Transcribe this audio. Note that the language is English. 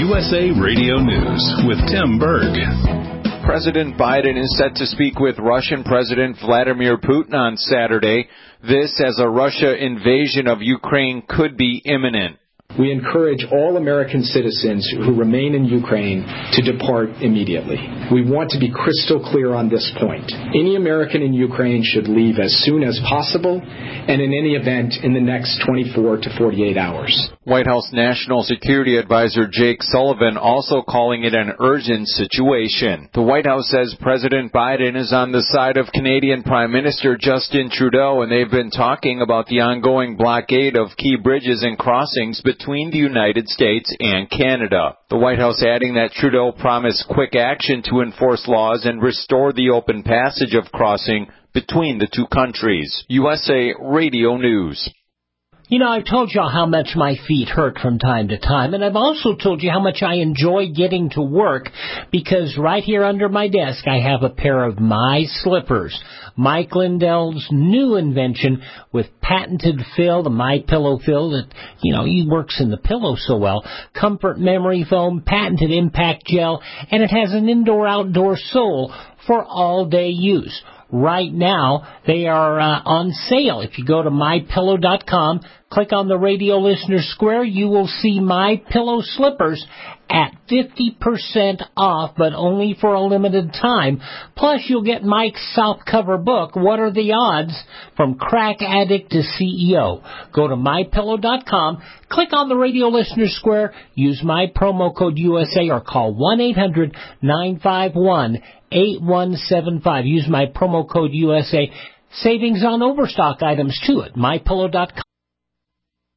USA Radio News with Tim Berg. President Biden is set to speak with Russian President Vladimir Putin on Saturday. This as a Russia invasion of Ukraine could be imminent. We encourage all American citizens who remain in Ukraine to depart immediately. We want to be crystal clear on this point. Any American in Ukraine should leave as soon as possible, and in any event, in the next 24 to 48 hours. White House National Security Advisor Jake Sullivan also calling it an urgent situation. The White House says President Biden is on the side of Canadian Prime Minister Justin Trudeau, and they've been talking about the ongoing blockade of key bridges and crossings between the United States and Canada. The White House adding that Trudeau promised quick action to enforce laws and restore the open passage of crossing between the two countries. USA Radio News. You know, I've told y'all how much my feet hurt from time to time, and I've also told you how much I enjoy getting to work, because right here under my desk I have a pair of My Slippers, Mike Lindell's new invention with patented fill, the My Pillow fill that, he works in the pillow so well, comfort memory foam, patented impact gel, and it has an indoor-outdoor sole for all-day use. Right now, they are on sale. If you go to MyPillow.com, click on the radio listener square, you will see My Pillow slippers at 50% off, but only for a limited time. Plus, you'll get Mike's softcover book, What Are the Odds? From Crack Addict to CEO. Go to MyPillow.com, click on the radio listener square, use my promo code USA, or call 1-800-951-8175. Use my promo code USA. Savings on overstock items, too, at MyPillow.com.